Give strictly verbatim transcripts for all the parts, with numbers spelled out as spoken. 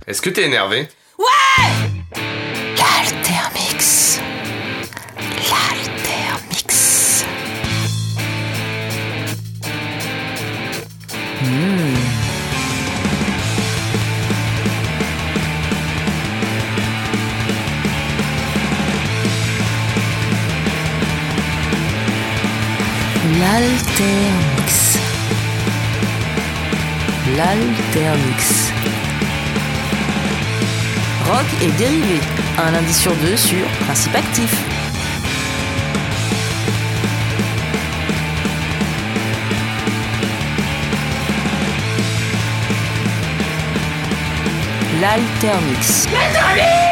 Est-ce que t'es énervé? Ouais! L'Altermix. L'Altermix. Mmh. L'Altermix. L'Altermix. Rock et dérivé, un lundi sur deux sur Principe Actif. L'Altermix. L'Altermix.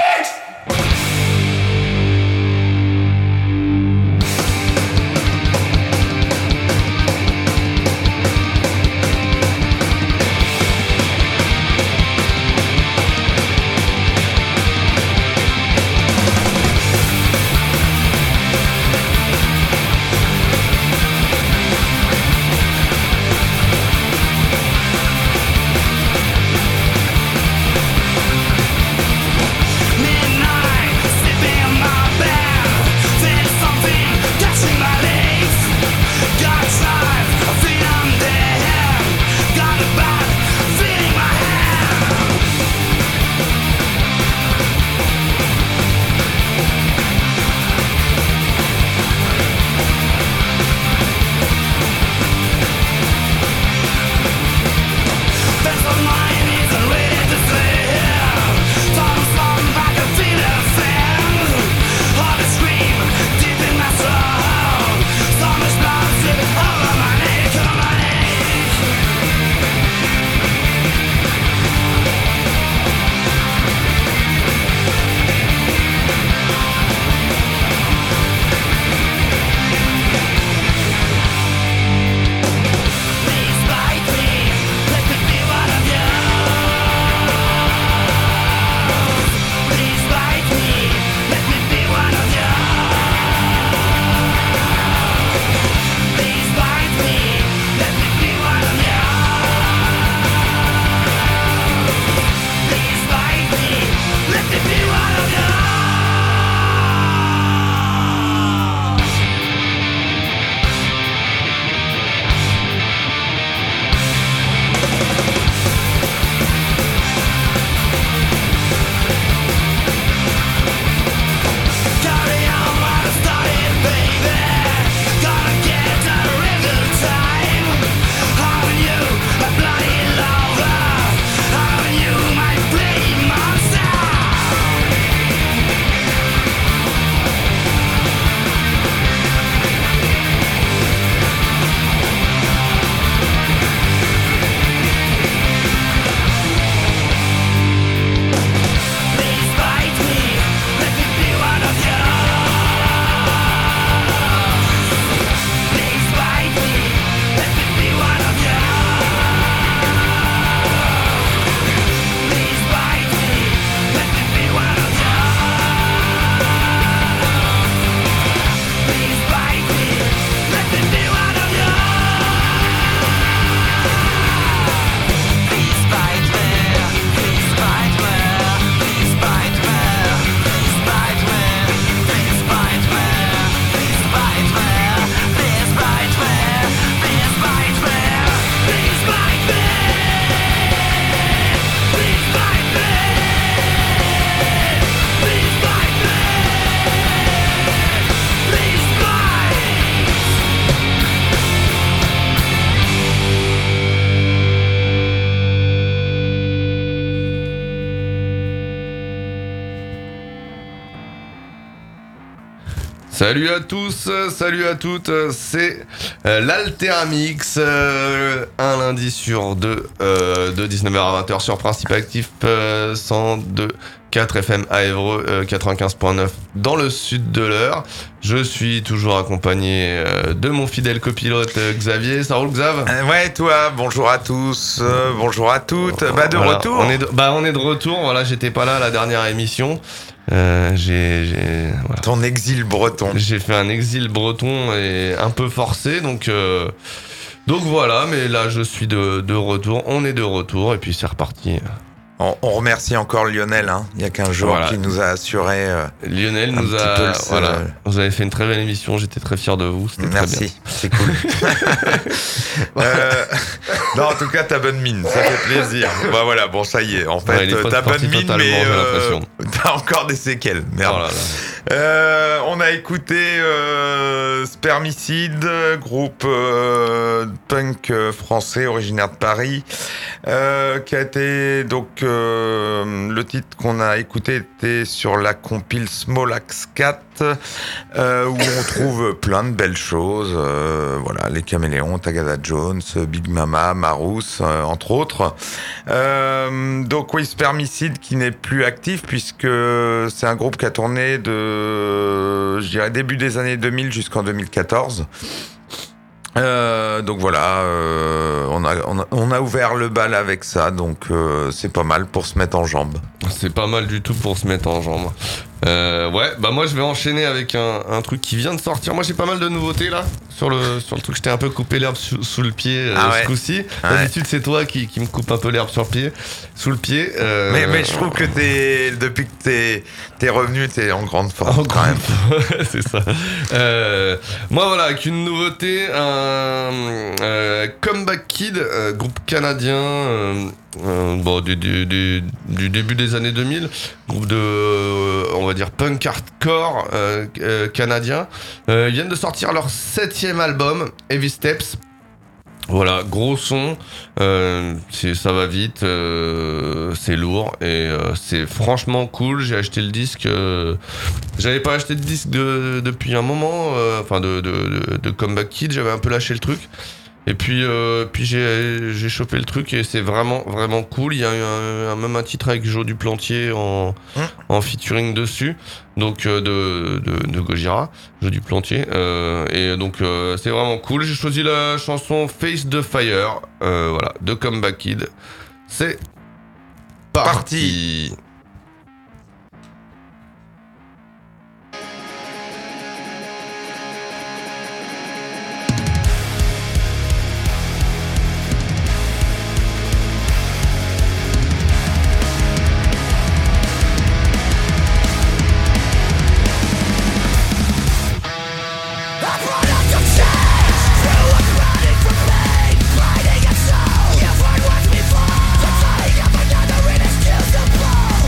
Salut à tous, salut à toutes, c'est euh, l'Altermix, euh, un lundi sur deux, euh, de dix-neuf heures à vingt heures sur Principe Actif, euh, cent deux virgule quatre F M à Évreux, euh, quatre-vingt-quinze virgule neuf dans le sud de l'heure. Je suis toujours accompagné euh, de mon fidèle copilote euh, Xavier. Ça roule, Xav? euh, Ouais, toi, bonjour à tous, euh, bonjour à toutes, bah de voilà, retour. On est de, bah on est de retour, voilà, j'étais pas là à la dernière émission. Euh, j'ai, j'ai, voilà. Ton exil breton. J'ai fait un exil breton et un peu forcé, donc euh, donc voilà. Mais là, je suis de de retour. On est de retour et puis c'est reparti On, on remercie encore Lionel, hein, il y a quinze jours, Voilà. qui nous a assuré. Euh, Lionel nous petit a. peu le- Voilà. Vous avez fait une très belle émission. J'étais très fier de vous. C'était très bien. Merci, c'est cool. euh, non, en tout cas, ta bonne mine, ça fait plaisir. Bah voilà, bon, ça y est. En fait, Ouais, il est pas ta bonne parti mine, totalement, mais j'ai euh, l'impression. t'as encore des séquelles. Merde. Oh là là. Euh, on a écouté euh, Spermicide, groupe euh, punk euh, français originaire de Paris, euh, qui a été donc euh, le titre qu'on a écouté était sur la compile Small Axe quatre, euh, où on trouve plein de belles choses. Euh, voilà, les Caméléons, Tagada Jones, Big Mama, Marousse, euh, entre autres. Euh, donc oui, Spermicide qui n'est plus actif puisque c'est un groupe qui a tourné de, je dirais, début des années deux mille jusqu'en deux mille quatorze. Euh, donc voilà, euh, on, a, on, a, on a ouvert le bal avec ça, donc euh, c'est pas mal pour se mettre en jambes. C'est pas mal du tout pour se mettre en jambes. Euh, ouais, bah moi je vais enchaîner avec un, un truc qui vient de sortir. Moi j'ai pas mal de nouveautés là sur le sur le truc. J'étais un peu coupé l'herbe sous, sous le pied euh, Ah ouais. ce coup-ci. Ouais. D'habitude c'est toi qui, qui me coupe un peu l'herbe sur le pied, sous le pied. Euh, Mais, mais je trouve que t'es, depuis que t'es, t'es revenu, t'es en grande forme En quand même. c'est ça. Euh, moi voilà, avec une nouveauté, un euh, Comeback Kid, euh, groupe canadien, euh, euh, bon du, du, du, du début des années deux mille, groupe de, euh, on va dire punk hardcore euh, euh, canadien. Euh, ils viennent de sortir leur septième album, Heavy Steps. Voilà, gros son, euh, c'est, ça va vite, euh, c'est lourd et euh, c'est franchement cool. J'ai acheté le disque, euh, j'avais pas acheté de disque de, depuis un moment, euh, enfin de, de, de, de Comeback Kid, j'avais un peu lâché le truc. Et puis, euh, puis j'ai, j'ai chopé le truc et c'est vraiment, vraiment cool. Il y a eu un, un, même un titre avec Joe Duplantier en, Mmh. en featuring dessus, donc euh, de, de, de Gojira, Joe Duplantier. Euh, et donc euh, c'est vraiment cool. J'ai choisi la chanson Face the Fire, euh, voilà, de Comeback Kid. C'est parti. Parti. You've heard what's before. The telling of another inexcusable.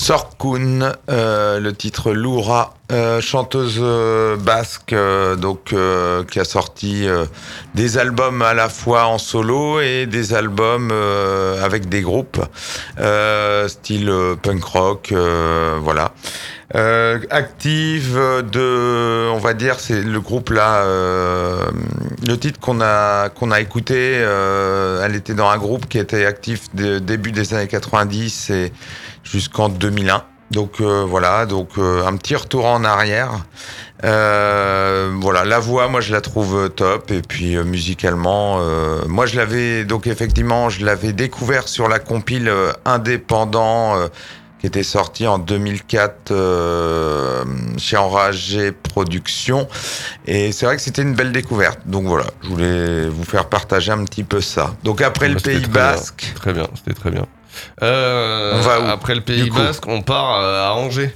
Sorkun, euh, le titre Loura, euh, chanteuse euh, basque, euh, donc euh, qui a sorti euh, des albums à la fois en solo et des albums euh, avec des groupes, euh, style euh, punk rock, euh, voilà. Euh, active de, on va dire, c'est le groupe là, euh, le titre qu'on a qu'on a écouté, euh, elle était dans un groupe qui était actif de, début des années quatre-vingt-dix et jusqu'en deux mille un. Donc euh, voilà, donc euh, un petit retour en arrière. Euh, voilà, la voix, moi je la trouve top et puis euh, musicalement, euh, moi je l'avais donc effectivement, je l'avais découvert sur la compile euh, indépendant. Euh, qui était sorti en deux mille quatre euh, chez Enragé Productions. Et c'est vrai que c'était une belle découverte. Donc voilà, je voulais vous faire partager un petit peu ça. Donc après bah, le Pays très Basque... Bien. Très bien, c'était très bien. Euh, on va où, après le Pays Basque, on part à Angers.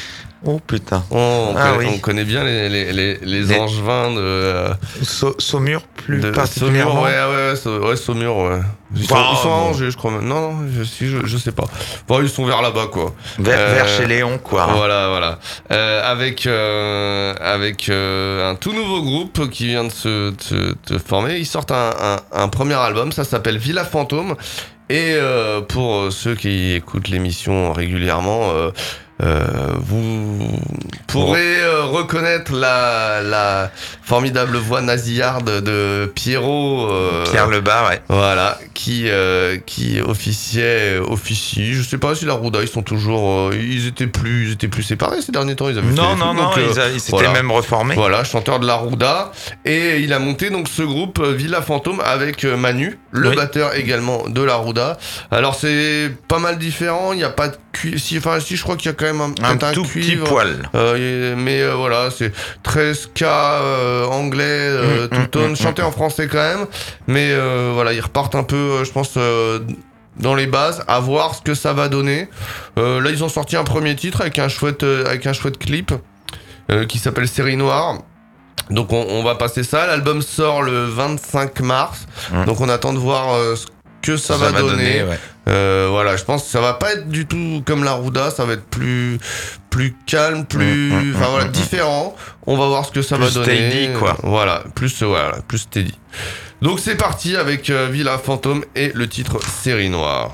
Oh putain. On, on, ah, connaît, oui. on connaît bien les, les, les, les, les angevins de... Euh, so, Saumur, plus de, particulièrement. Saumur, ouais, ouais, ouais, ouais, Saumur, ouais. Ils sont, wow, ils sont à bon. Angers, je crois. Non, non, je, si, je, je sais pas. Bon, ils sont vers là-bas, quoi. Vers, euh, vers chez Léon, quoi. Voilà, voilà. Euh, avec euh, avec euh, un tout nouveau groupe qui vient de se, de, de former. Ils sortent un, un, un premier album, ça s'appelle Villa Fantôme. Et euh, pour ceux qui écoutent l'émission régulièrement... Euh, Euh, vous pourrez euh, reconnaître la, la formidable voix nasillarde de Pierrot, euh, Pierre Lebas, ouais. Voilà, qui euh, qui officiait, officie. Je sais pas si la Rouda, ils sont toujours, euh, ils étaient plus, ils étaient plus séparés ces derniers temps. Ils avaient non, fait non, trucs, non, donc, ils, euh, a, ils s'étaient voilà. même reformés. Voilà, chanteur de la Rouda, et il a monté donc ce groupe euh, Villa Fantôme avec euh, Manu, le oui. batteur également de la Rouda. Alors c'est pas mal différent. Il y a pas de cuivre, si, enfin si, je crois qu'il y a quand même un, un, un tout cuivre, petit poil. Euh, mais euh, voilà, c'est très ska, euh, anglais, euh, mmh, tout tone, mmh, chanté mmh. en français quand même. Mais euh, voilà, ils repartent un peu, euh, je pense, euh, dans les bases, à voir ce que ça va donner. Euh, là, ils ont sorti un premier titre avec un chouette, euh, avec un chouette clip euh, qui s'appelle Série Noire. Donc on, on va passer ça. L'album sort le vingt-cinq mars. Mmh. Donc on attend de voir euh, ce que ça, ça va, va donner. donner ouais. euh, voilà, je pense que ça va pas être du tout comme la Rouda, ça va être plus plus calme, plus enfin mmh, mmh, voilà, mmh. différent. On va voir ce que ça plus va donner. Steady, quoi. Voilà, plus voilà, plus steady. Donc c'est parti avec euh, Villa Fantôme et le titre Série Noire.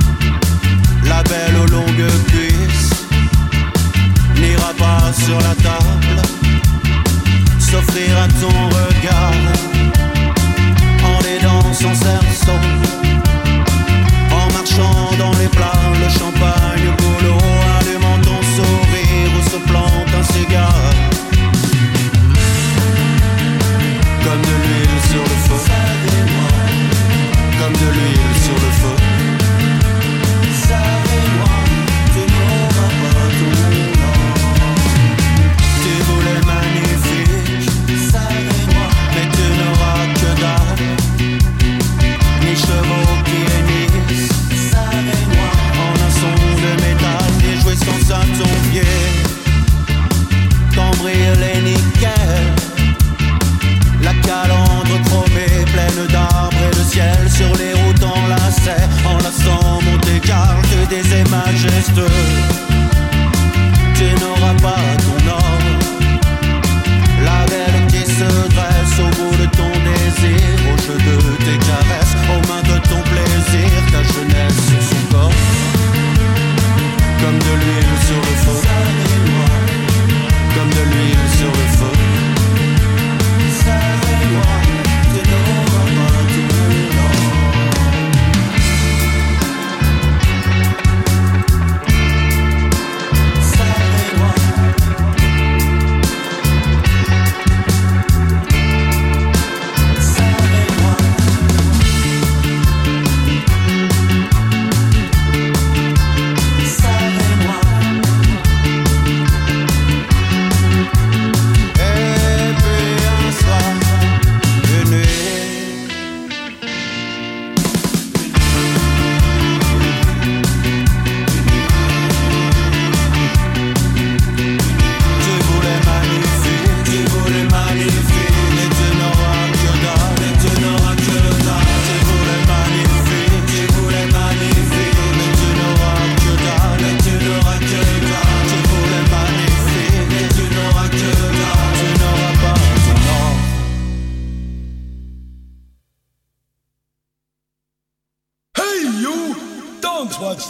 Sur la table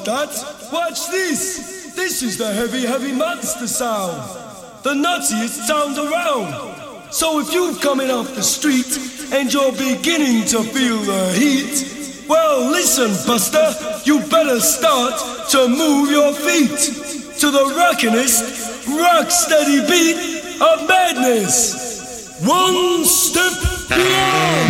that. Watch this. This is the heavy, heavy monster sound. The nuttiest sound around. So if you're coming off the street and you're beginning to feel the heat, well, listen, Buster, you better start to move your feet to the rockinest, rock steady beat of madness. One step beyond.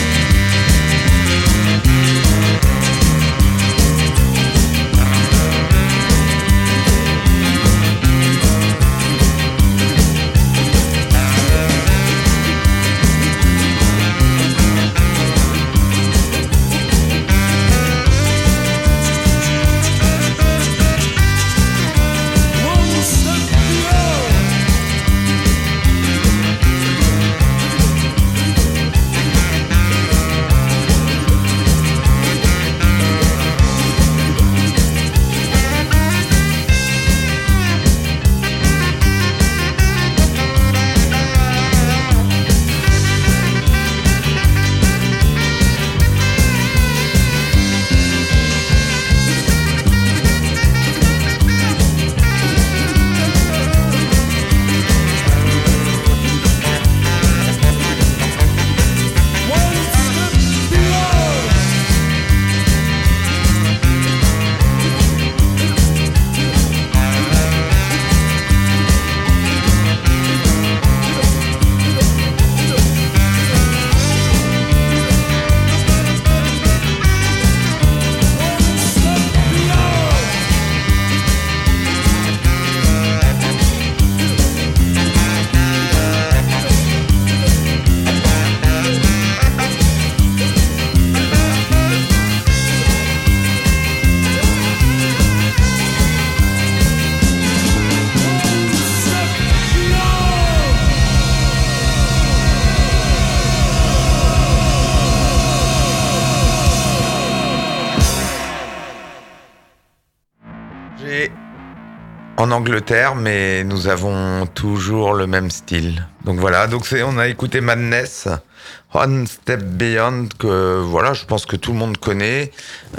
En Angleterre, mais nous avons toujours le même style. Donc voilà, donc c'est, on a écouté Madness, One Step Beyond, que voilà, je pense que tout le monde connaît,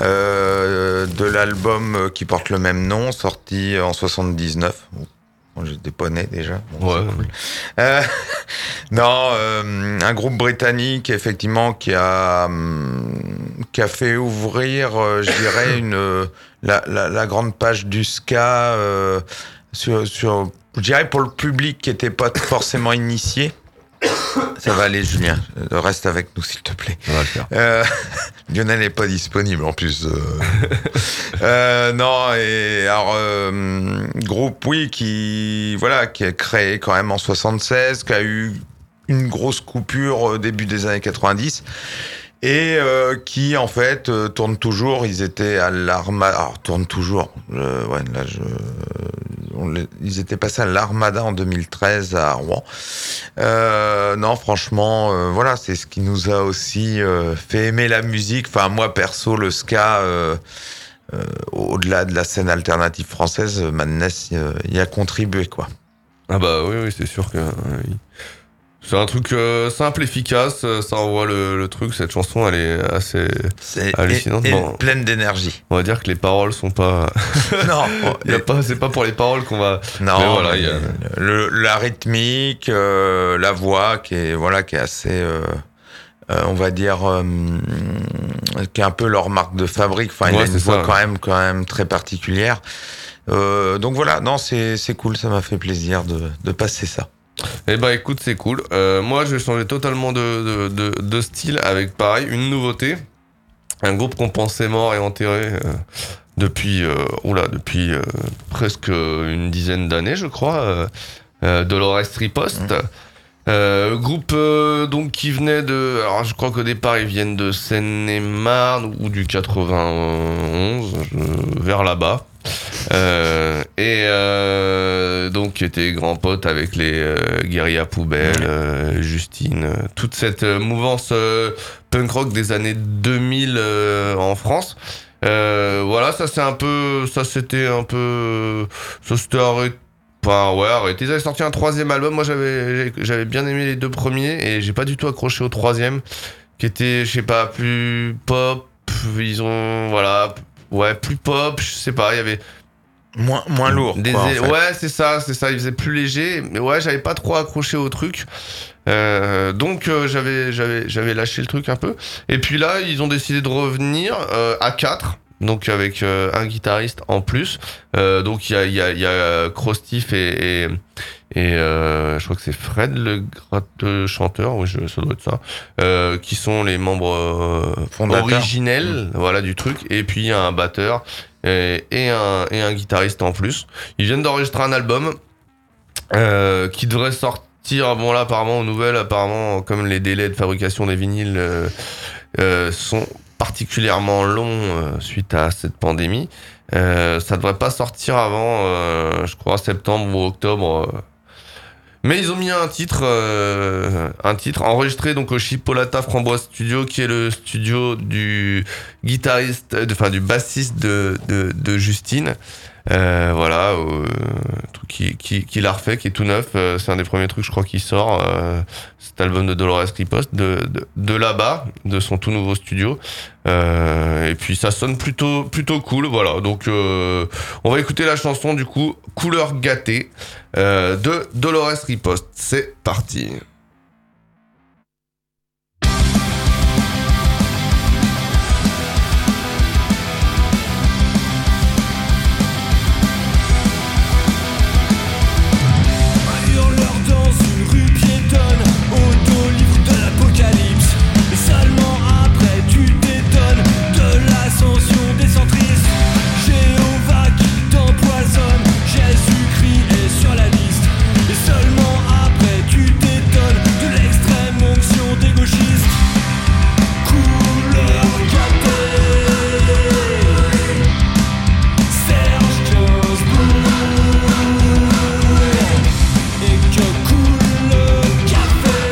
euh, de l'album qui porte le même nom, sorti en soixante-dix-neuf. Bon, j'étais pas né déjà. Bon, ouais. Cool. Euh, non, euh, un groupe britannique effectivement qui a qui a fait ouvrir, euh, je dirais, une la, la, la grande page du ska euh, sur sur, je dirais pour le public qui était pas forcément initié. Ça va aller, Julien. Reste avec nous, s'il te plaît. On va le faire. Euh, Lionel n'est pas disponible, en plus. Euh, euh, non, et alors, euh, groupe, oui, qui, voilà, qui a créé quand même en soixante-seize, qui a eu une grosse coupure au début des années quatre-vingt-dix, et euh, qui, en fait, euh, tourne toujours. Ils étaient à l'Armada. Alors, tourne toujours. Euh, ouais, là, je... On, ils étaient passés à l'Armada en deux mille treize à Rouen. Euh, non, franchement, euh, voilà, c'est ce qui nous a aussi euh, fait aimer la musique. Enfin, moi, perso, le ska, euh, euh, au-delà de la scène alternative française, Madness euh, y a contribué, quoi. Ah bah oui, oui, c'est sûr que... Oui. C'est un truc euh, simple, efficace, ça envoie le, le truc. Cette chanson, elle est assez c'est hallucinante. Et, et bon, pleine d'énergie. On va dire que les paroles sont pas... non, y a pas, c'est pas pour les paroles qu'on va... Non, mais voilà, mais y a... le, la rythmique, euh, la voix qui est, voilà, qui est assez... Euh, euh, on va dire... Euh, qui est un peu leur marque de fabrique. Enfin, il ouais, a une c'est voix ça, quand ouais. même, quand même très particulière. Euh, donc voilà, non, c'est, c'est cool, ça m'a fait plaisir de, de passer ça. Eh ben écoute, c'est cool. Euh, moi, je vais changer totalement de, de, de, de style avec, pareil, une nouveauté. Un groupe qu'on pensait mort et enterré euh, depuis, euh, oula, depuis euh, presque une dizaine d'années, je crois. Euh, euh, Dolores Riposte. Mmh. Euh, groupe euh, donc qui venait de... Alors je crois qu'au départ ils viennent de Seine-et-Marne ou du quatre-vingt-onze, je, vers là-bas. Euh, et euh, donc qui était grand pote avec les euh, Guérilla Poubelle, euh, Justine, euh, toute cette euh, mouvance euh, punk rock des années deux mille euh, en France. Euh, voilà, ça c'est un peu, ça c'était un peu, ça s'était arrêté. Enfin, ouais, arrêtez. Ils avaient sorti un troisième album. Moi, j'avais, j'avais bien aimé les deux premiers et j'ai pas du tout accroché au troisième, qui était, je sais pas, plus pop. Ils ont, voilà, ouais, plus pop, je sais pas, il y avait Moins, moins lourd. des, quoi, en fait. ouais, c'est ça, c'est ça, il faisait plus léger, mais ouais, j'avais pas trop accroché au truc. Euh, donc euh, j'avais j'avais j'avais lâché le truc un peu. Et puis là, ils ont décidé de revenir euh, à quatre. Donc avec euh, un guitariste en plus. Euh, donc il y a il y a il y a Crostif et et, et euh, je crois que c'est Fred le, gra- le chanteur, oui, je, ça doit être ça. Euh, qui sont les membres euh, Fondateurs. originels, voilà, du truc. Et puis il y a un batteur et, et un et un guitariste en plus. Ils viennent d'enregistrer un album euh, qui devrait sortir. Bon là apparemment aux nouvelles, apparemment comme les délais de fabrication des vinyles euh, euh, sont particulièrement long euh, suite à cette pandémie. Euh, ça devrait pas sortir avant, euh, je crois, septembre ou octobre. euh. Mais ils ont mis un titre, euh, un titre enregistré donc au Chipolata Framboise Studio, qui est le studio du guitariste, euh, de- enfin du bassiste de de, de Justine. Euh, voilà, euh, truc qui qui qui l'a refait, qui est tout neuf. Euh, c'est un des premiers trucs, je crois, qui sort. Euh, cet album de Dolores Riposte de de, de là-bas, de son tout nouveau studio. Euh, et puis ça sonne plutôt plutôt cool. Voilà, donc euh, on va écouter la chanson du coup, Couleur gâtée euh, de Dolores Riposte. C'est parti. Un hurleur dans une rue piétonne, auto-livre de l'apocalypse. Mais seulement après tu t'étonnes de l'ascension des centristes. Jéhovah qui t'empoisonne, Jésus-Christ est sur la liste. Et seulement après tu t'étonnes de l'extrême onction des gauchistes. Couleur gâtée, Serge Gainsbourg. Et que coule le café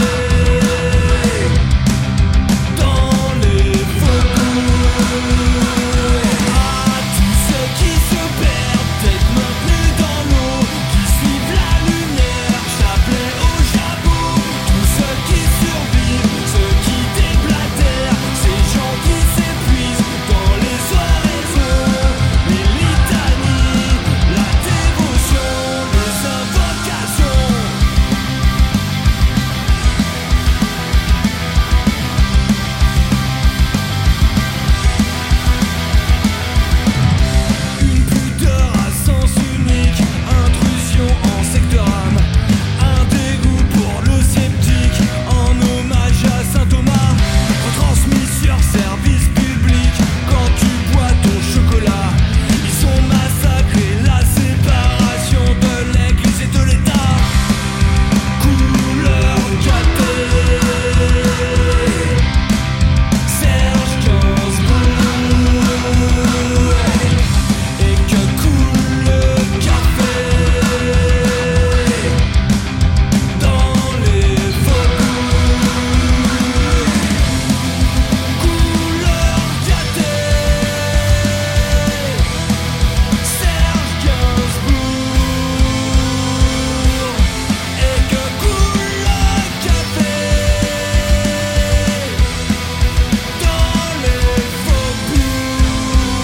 dans les faubourgs. À tous ceux qui se perdent, tête maintenue dans l'eau, qui suivent la lumière, chapelet au jabot. Tous ceux qui survivent, ceux qui déblatèrent, ces gens qui s'épuisent dans les oraisons, les litanies, la dévotion, les invocations. Une pudeur à sens unique, intrusion en secteur âme. Un dégoût pour le sceptique, en hommage à saint Thomas. Retransmis sur service public, quand tu bois ton chocolat. Ils ont massacré la séparation de l'église et de l'état. Couleur gâtée, Serge Gainsbourg. Et que coule le café dans les faubourgs. Couleur gâtée, Serge Gainsbourg. Et que coule le café dans les faubourgs.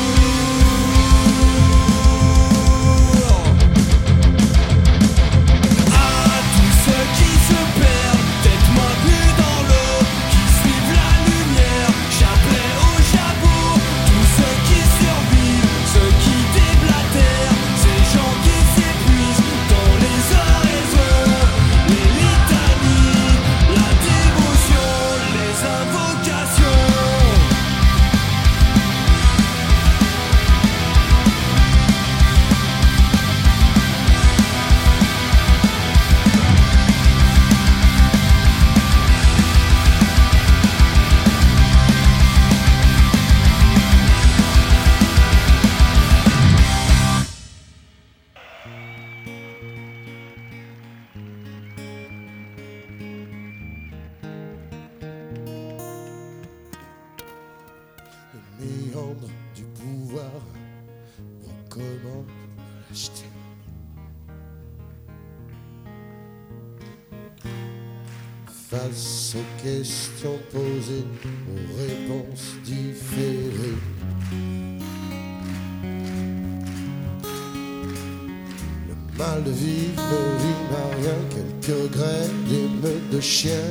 À tous ceux qui se perdent, tête maintenue dans l'eau, qui suivent la lumière, chapelet au jabot. Tous ceux qui survivent, ceux qui déblatèrent, ces gens qui s'épuisent dans les oraisons, les litanies, la dévotion, les invocations. Le méandre du pouvoir, mais comment l'acheter? Face aux questions posées, aux réponses différées, mal de vivre ne rime à rien, quelques grêles, des meutes de chiens.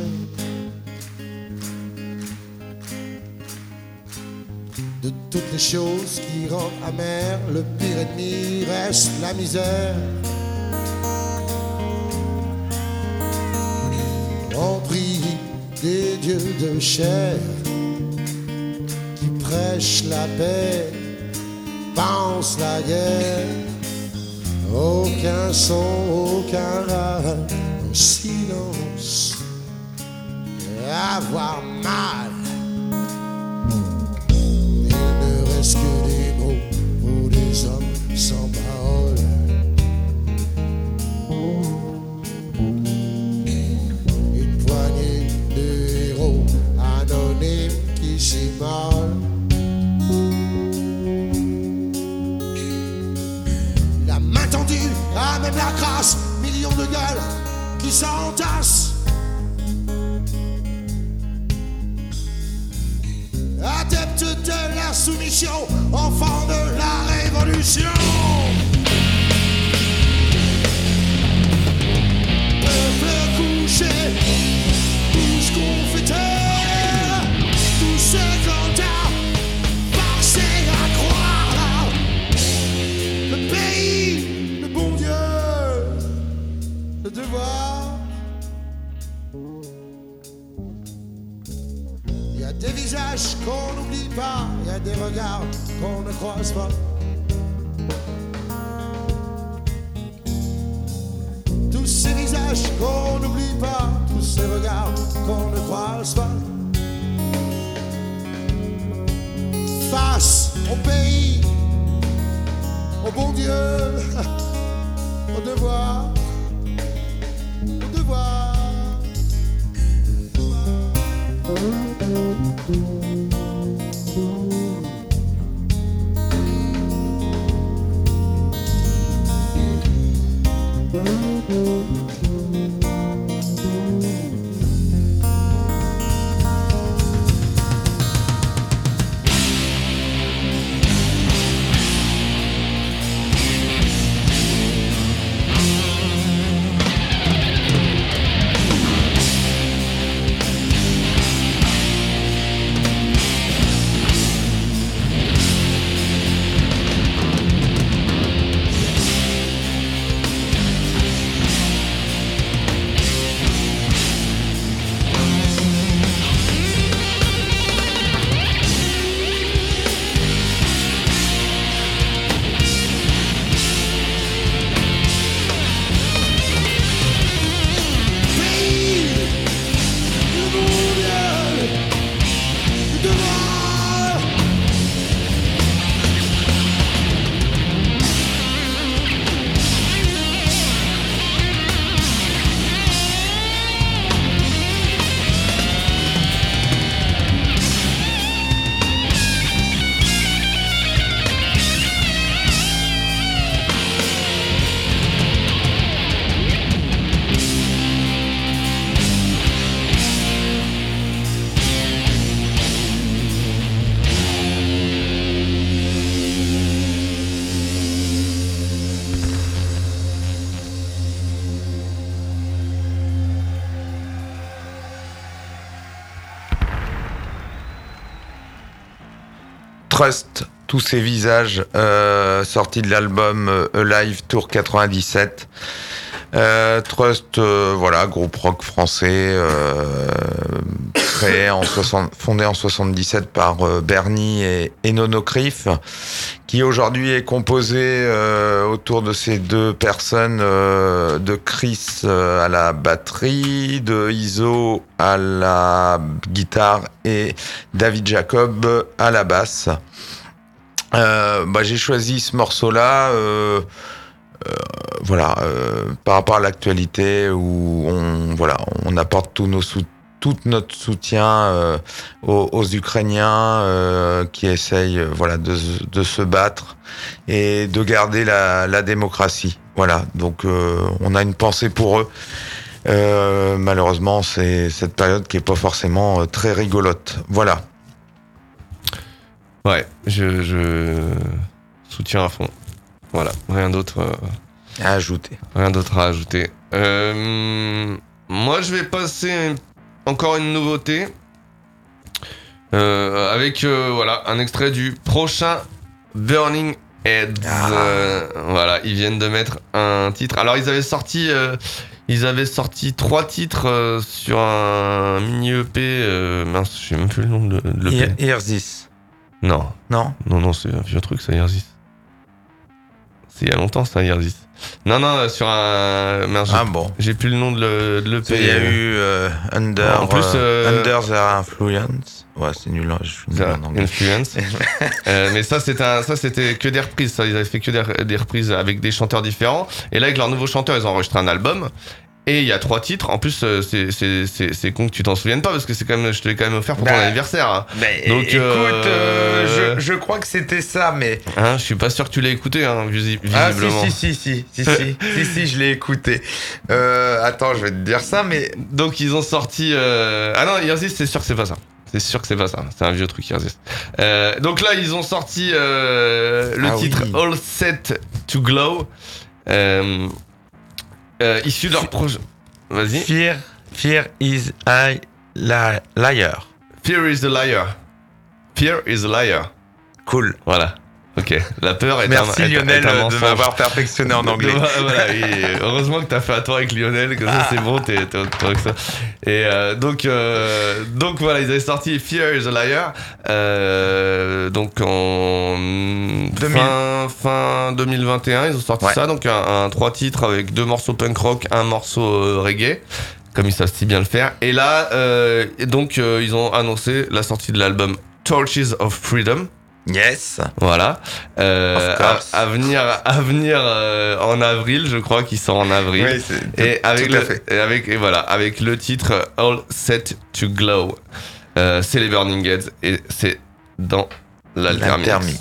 De toutes les choses qui rendent amères, le pire ennemi reste la misère. On prie des dieux de chair qui prêchent la paix, pensent la guerre. Aucun son, aucun râle, un silence, avoir mal. Il ne reste que des mots pour des hommes sans parole. Une poignée de héros anonymes qui s'immolent. La main tendue à même la grâce, millions de gueules qui s'entassent. Adepte de la soumission, enfant de la révolution. Peuple couché, tous confétés, tous ces candats, forcés à croire. Le pays, le bon Dieu, le devoir. Il y a des visages qu'on n'oublie pas, il y a des regards qu'on ne croise pas. Tous ces visages qu'on n'oublie pas, tous ces regards qu'on ne croise pas. Face au pays, au bon Dieu, au devoir, au devoir. Trust, tous ces visages, euh, sortis de l'album euh, Alive Tour quatre-vingt-dix-sept. Euh, Trust, euh, voilà, groupe rock français, euh, créé en soixante, fondé en soixante-dix-sept par euh, Bernie et, et Nono Criff, qui aujourd'hui est composé euh, autour de ces deux personnes, euh, de Chris euh, à la batterie, de Iso à la guitare et David Jacob à la basse. Euh, bah, j'ai choisi ce morceau-là. Euh, Euh, voilà, euh, par rapport à l'actualité où on voilà, on apporte tout nos sou- tout notre soutien euh, aux, aux Ukrainiens euh, qui essayent euh, voilà de, de se battre et de garder la, la démocratie. Voilà, donc euh, on a une pensée pour eux. Euh, malheureusement, c'est cette période qui est pas forcément euh, très rigolote. Voilà. Ouais, je, je soutiens à fond. Voilà, rien d'autre. Euh... À ajouter. Rien d'autre à ajouter. Euh, moi, je vais passer encore une nouveauté. Euh, avec euh, voilà un extrait du prochain Burning Heads. Ah. Euh, voilà, ils viennent de mettre un titre. Alors, ils avaient sorti... Euh, Ils avaient sorti trois titres euh, sur un mini E P. Euh, mince, je sais même plus le nom de, de l'E P. Earthis. Non, Non. non, non, c'est un vieux truc, ça, Earthis. C'est il y a longtemps, ça, Earthis. Non, non, sur un. Mince, Ah j'ai, bon. j'ai plus le nom de, le, de l'E P. Il y a eu euh, Under, En plus, euh, euh, Under Their Influence. Ouais, c'est nul, hein, je suis nul en anglais. Influence. euh, mais ça, c'était un, ça, c'était que des reprises. Ça, ils avaient fait que des, des reprises avec des chanteurs différents. Et là, avec leur nouveau chanteur, ils ont enregistré un album. Et il y a trois titres. En plus, euh, c'est, c'est, c'est, c'est con que tu t'en souviennes pas parce que c'est quand même, je te l'ai quand même offert pour ton Bah, anniversaire. Hein. Mais Donc, écoute, euh, euh, je, je crois que c'était ça, mais. Hein, je suis pas sûr que tu l'aies écouté, hein, visi- Ah, visiblement. si, si, si, si, si, si, si, si, je l'ai écouté. Euh, attends, je vais te dire ça, mais. Donc ils ont sorti. Euh... Ah non, Earthis, c'est sûr que c'est pas ça. C'est sûr que c'est pas ça. C'est un vieux truc, Earthis. Euh, donc là, ils ont sorti euh, le Ah titre oui. All Set to Glow, euh, euh, issu de leur projet. Vas-y. Fear, fear is a li- liar. Fear is a liar. Fear is a liar. Cool. Voilà. Ok. La peur est Merci un, est- Lionel est un de mensonge. m'avoir perfectionné en anglais. Voilà, et heureusement que t'as fait un tour avec Lionel, comme ça c'est bon, t'es, t'es autre que ça. Et euh, donc, euh, donc voilà, ils avaient sorti Fear is a Liar, euh, donc en deux mille. fin, fin deux mille vingt et un, ils ont sorti Ouais. ça, donc un, un trois titres avec deux morceaux punk rock, un morceau euh, reggae, comme ils savent si bien le faire. Et là, euh, et donc euh, ils ont annoncé la sortie de l'album Torches of Freedom. Yes. Voilà. Euh, Of à, course. à venir, à venir euh, en avril, je crois qu'il sort en avril. Oui, c'est et avec tout le, à fait. et avec et voilà, avec le titre All Set to Glow. Euh, c'est les Burning Heads et c'est dans l'Altermix. L'Altermix.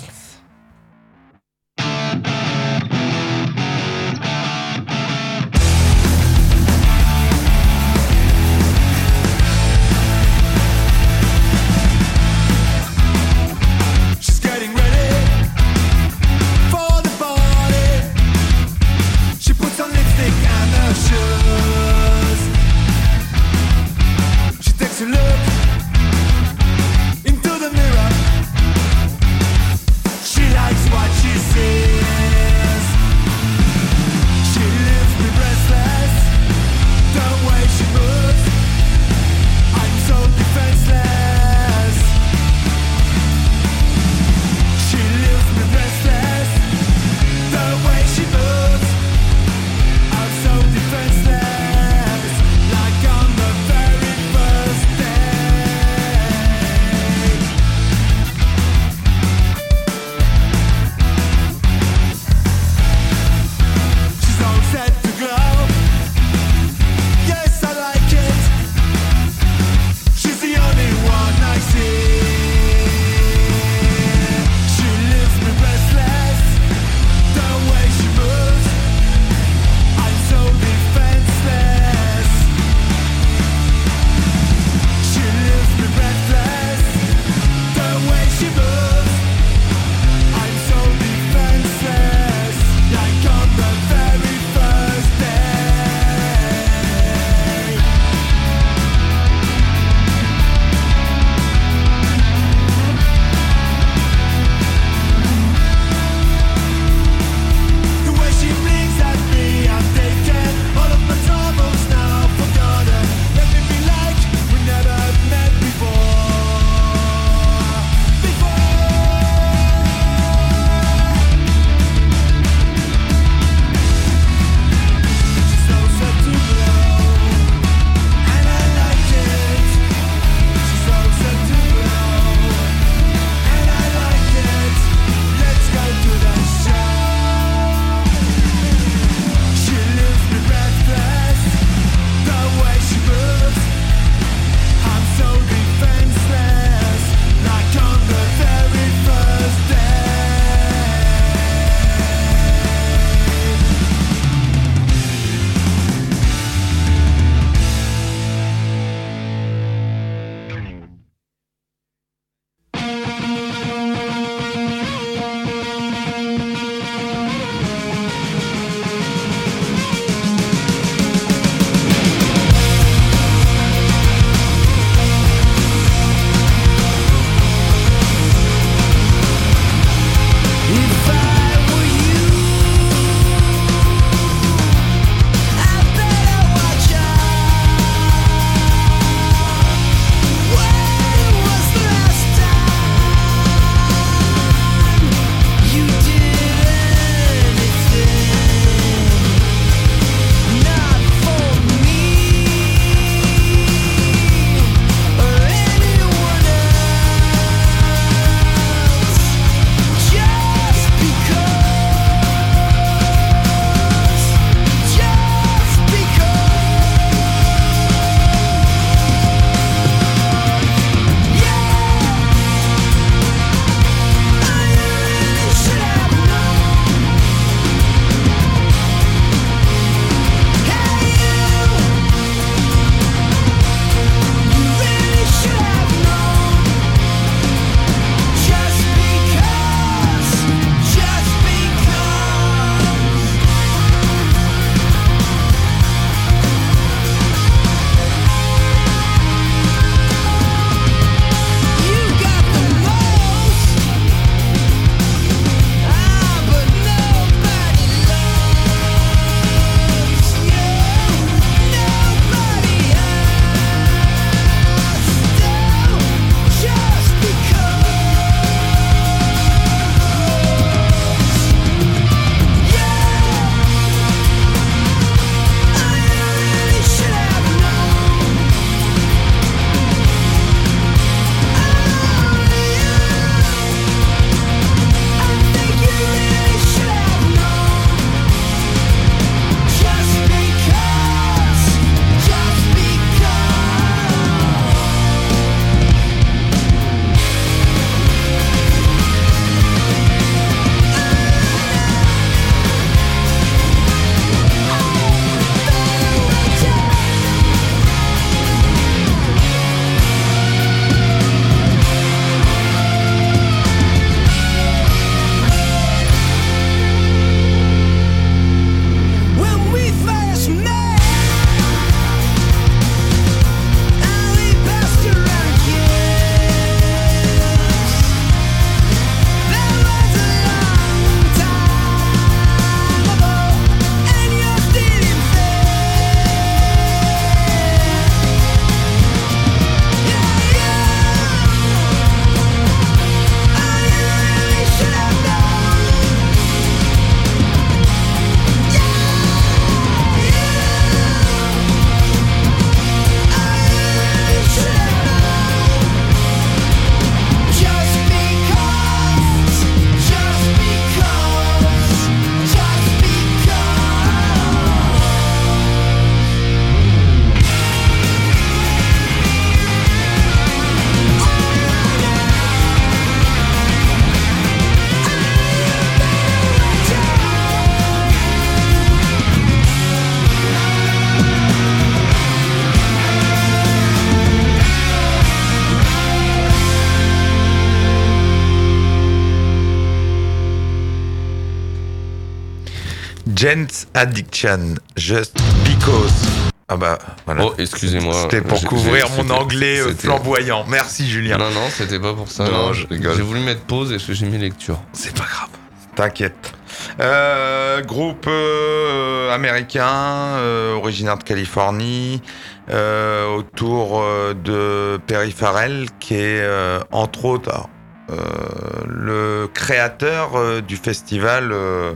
She's getting ready for the party. She puts on lipstick and her shoes. She takes a look into the mirror. Gents Addiction, Just Because. Ah bah voilà. Oh, excusez-moi. C'était pour J'ai- couvrir j'ai- mon c'était- anglais euh, c'était- flamboyant. Merci Julien. Non, non, c'était pas pour ça. Non, Non, je j'ai- rigole. J'ai voulu mettre pause et j'ai mis lecture. C'est pas grave. T'inquiète. Euh, groupe euh, américain, euh, originaire de Californie, euh, autour euh, de Perry Farrell, qui est euh, entre autres euh, le créateur euh, du festival. Euh,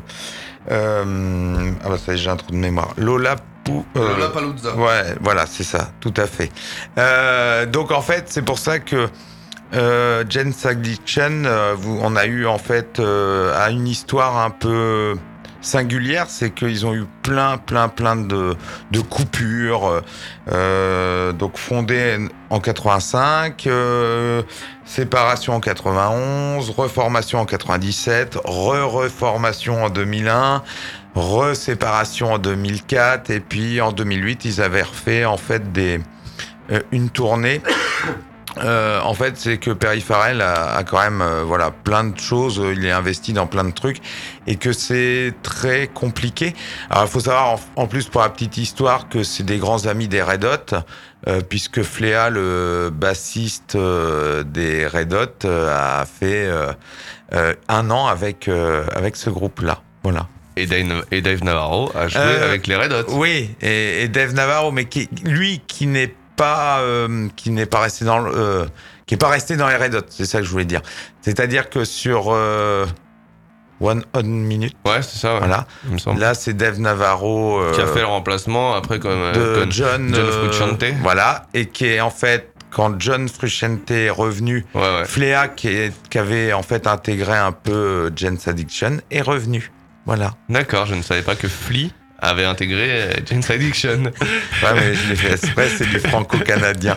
euh, ah bah ça y est, j'ai un trou de mémoire. Lola. Euh, Lollapalooza. Ouais, voilà, c'est ça, tout à fait. Euh, donc en fait, c'est pour ça que euh, Gents Addiction, euh, vous, on a eu en fait euh, a une histoire un peu singulière, c'est qu'ils ont eu plein, plein, plein de, de coupures. Euh, donc fondé en quatre-vingt-cinq, euh, séparation en quatre-vingt-onze, reformation en quatre-vingt-dix-sept, re-reformation en deux mille un. Reséparation en deux mille quatre, et puis en deux mille huit ils avaient refait en fait des euh, une tournée. Euh, en fait, c'est que Perry Farrell a, a quand même euh, voilà plein de choses, il est investi dans plein de trucs et que c'est très compliqué. Alors il faut savoir en, en plus pour la petite histoire que c'est des grands amis des Red Hot, euh, puisque Flea, le bassiste euh, des Red Hot, euh, a fait euh, euh, un an avec euh, avec ce groupe-là. Voilà. Et Dave, et Dave Navarro a joué Euh, avec les Red Hot. Oui, et, et Dave Navarro, mais qui, lui qui n'est pas euh, qui n'est pas resté dans le, euh, qui est pas resté dans les Red Hot, c'est ça que je voulais dire. C'est-à-dire que sur euh, One Odd Minute, Ouais, c'est ça. Ouais. voilà, Il me semble. là c'est Dave Navarro euh, Qui a fait le remplacement après comme, euh, de comme John, John euh, Frusciante. voilà, et qui est en fait quand John Frusciante est revenu, Ouais, ouais. Flea qui, est, qui avait en fait intégré un peu euh, Gents Addiction est revenu. Voilà. D'accord, je ne savais pas que Flea avait intégré euh, Gents Addiction. Ouais, mais je l'ai fait exprès, c'est du franco-canadien.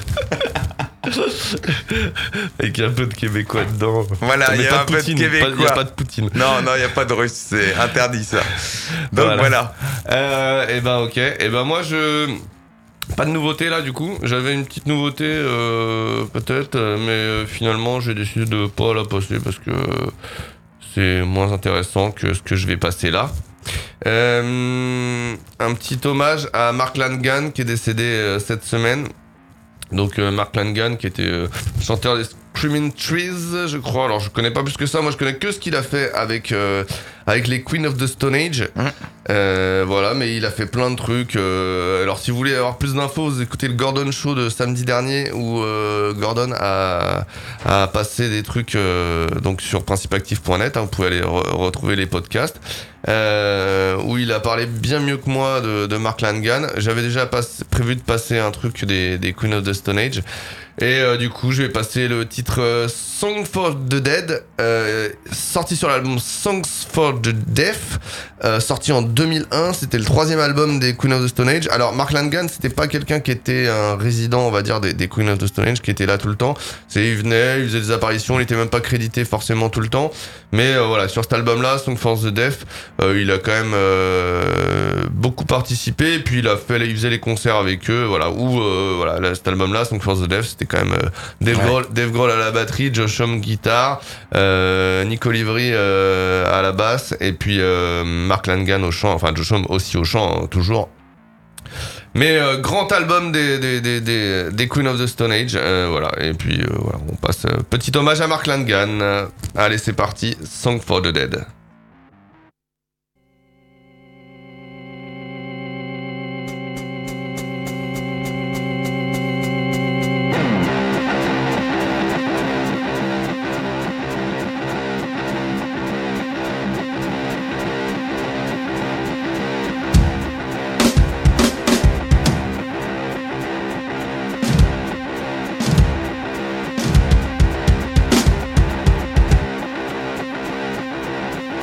Avec un peu de québécois dedans. Voilà, Mais il y pas a un peu de Poutine, pas- Il n'y a québécois. pas de Poutine. Non, non, il n'y a pas de russe, c'est interdit ça. Donc Voilà. voilà. Euh, et ben ok. Et ben moi je. Pas de nouveauté là du coup. J'avais une petite nouveauté euh, peut-être, euh, mais euh, finalement j'ai décidé de pas la passer parce que euh, c'est moins intéressant que ce que je vais passer là. Euh, un petit hommage à Mark Lanegan qui est décédé euh, cette semaine. Donc euh, Mark Lanegan qui était euh, chanteur des Screaming Trees, je crois. Alors je connais pas plus que ça. Moi je connais que ce qu'il a fait avec euh, avec les Queen of the Stone Age. Mmh. Euh, voilà, mais il a fait plein de trucs. Euh, alors si vous voulez avoir plus d'infos, vous écoutez le Gordon Show de samedi dernier où euh, Gordon a, a passé des trucs euh, donc sur principe actif point net. Hein, vous pouvez aller re- retrouver les podcasts. Euh, où il a parlé bien mieux que moi de, de Mark Lanegan. J'avais déjà passe, prévu de passer un truc des, des Queen of the Stone Age. Et euh, du coup, je vais passer le titre euh, Song for the Dead, euh, sorti sur l'album Songs for the Deaf, euh, sorti en deux mille un. C'était le troisième album des Queen of the Stone Age. Alors, Mark Lanegan, c'était pas quelqu'un qui était un résident, on va dire, des, des Queen of the Stone Age, qui était là tout le temps. C'est, il venait, il faisait des apparitions, il était même pas crédité forcément tout le temps. Mais euh, voilà, sur cet album-là, Song for the Deaf, euh, il a quand même euh, beaucoup participé. Et puis il a fait, il faisait les concerts avec eux, voilà. Où euh, voilà, là, cet album-là, Song for the Deaf, c'était quand même euh, Dave, Ouais. Grohl, Dave Grohl à la batterie, Josh Homme guitare, euh, Nico Livry euh, à la basse, et puis euh, Mark Lanegan au chant, enfin Josh Homme aussi au chant, hein, toujours. Mais euh, grand album des, des, des, des, des Queen of the Stone Age, euh, voilà. Et puis euh, voilà, on passe euh, petit hommage à Mark Lanegan. Euh, allez, c'est parti, Song for the Dead. Thank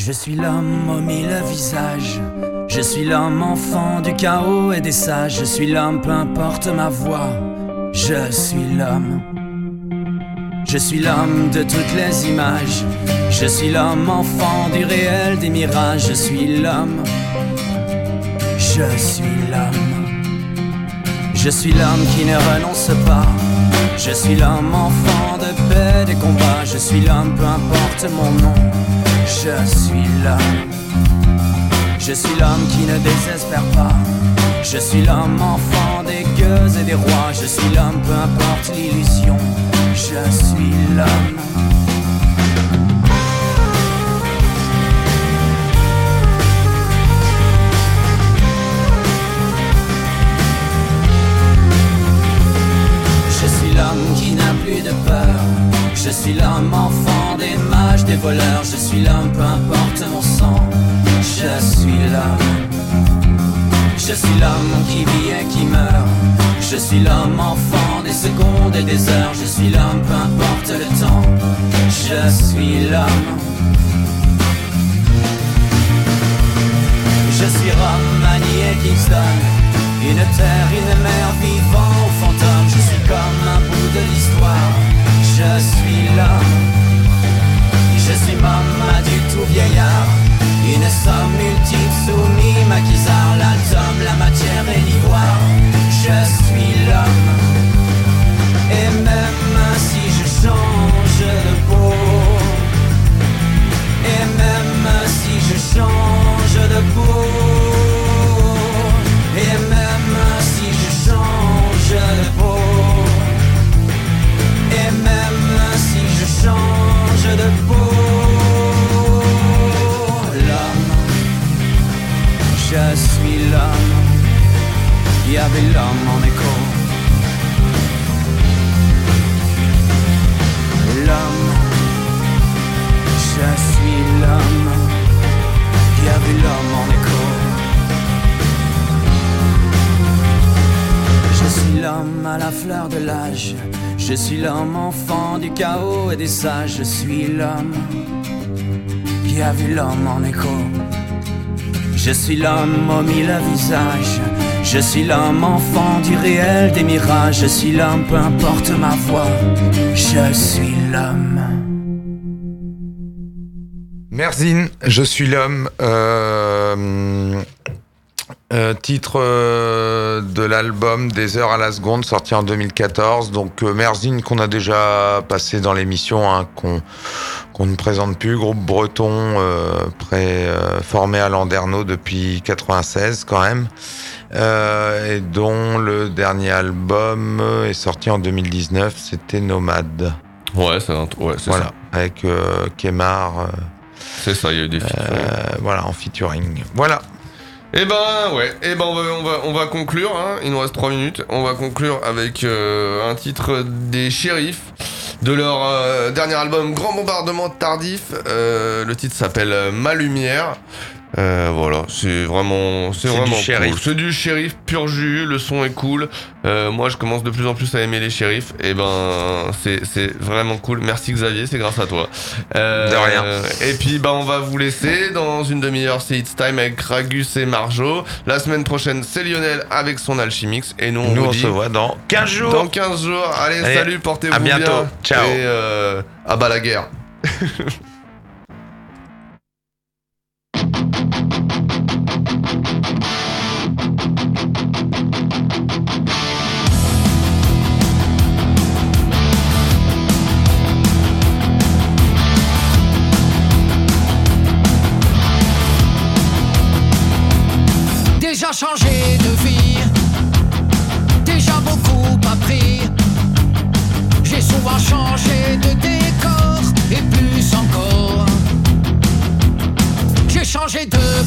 Je suis l'homme aux mille visages. Je suis l'homme enfant du chaos et des sages. Je suis l'homme, peu importe ma voix. Je suis l'homme. Je suis l'homme de toutes les images. Je suis l'homme enfant du réel, des mirages. Je suis l'homme. Je suis l'homme. Je suis l'homme qui ne renonce pas. Je suis l'homme enfant de paix, des combats. Je suis l'homme, peu importe mon nom. Je suis l'homme. Je suis l'homme qui ne désespère pas. Je suis l'homme enfant des gueux et des rois. Je suis l'homme, peu importe l'illusion. Je suis l'homme. Je suis l'homme qui n'a plus de peur. Je suis l'homme enfant des mages, des voleurs. Je suis l'homme, peu importe mon sang. Je suis l'homme. Je suis l'homme qui vit et qui meurt. Je suis l'homme enfant des secondes et des heures. Je suis l'homme, peu importe le temps. Je suis l'homme. Je suis Rome, Manille et Kingston. Une terre, une mer, vivant ou fantôme. Je suis comme un bout de l'histoire. Je suis l'homme. Je suis Mama du tout vieillard. Une somme multiple soumis, maquisard. L'atome, la matière et l'ivoire. Je suis l'homme. Et même si je change de peau, et même si je change de peau, et même si je change de peau, et même si je change de peau, l'homme, je suis l'homme. Il y avait l'homme en écho. L'homme, je suis l'homme. Il y avait l'homme en écho. Je suis l'homme à la fleur de l'âge. Je suis l'homme enfant du chaos et des sages. Je suis l'homme qui a vu l'homme en écho. Je suis l'homme aux mille visages. Je suis l'homme enfant du réel, des mirages. Je suis l'homme, peu importe ma voix. Je suis l'homme. Merzine, je suis l'homme. Euh, euh, titre euh, de l'album Des heures à la seconde, sorti en deux mille quatorze. Donc euh, Merzine qu'on a déjà passé dans l'émission, hein, qu'on qu'on ne présente plus. Groupe breton euh, pré, euh, formé à Landerneau depuis quatre-vingt-seize quand même. Euh, et dont le dernier album est sorti en deux mille dix-neuf, c'était Nomade. Ouais, c'est, un, ouais, c'est voilà, ça. Avec euh, Kemar. Euh, c'est ça, il y a eu des feats. Euh, ouais. Voilà, en featuring. Voilà. Et ben ouais, et ben on va on va on va conclure. Hein, il nous reste trois minutes. On va conclure avec euh, un titre des Shérifs de leur euh, dernier album Grand Bombardement Tardif. Euh, le titre s'appelle Ma Lumière. Euh, voilà, c'est vraiment, c'est, c'est vraiment cool. C'est du Shérif pur jus, le son est cool. Euh, moi, je commence de plus en plus à aimer les Shérifs. Et ben, c'est, c'est vraiment cool. Merci Xavier, c'est grâce à toi. Euh, de rien. Et puis, ben, on va vous laisser dans une demi-heure. C'est It's Time avec Ragus et Marjo. La semaine prochaine, c'est Lionel avec son Alchimix. Et nous, on, nous, vous on dit se voit dans quinze jours. Dans quinze jours. Allez, Allez salut, portez-vous à bientôt. bien. Ciao. Et euh, à bas la guerre. Déjà changé de vie, déjà beaucoup appris. J'ai souvent changé de décor et plus encore. J'ai changé de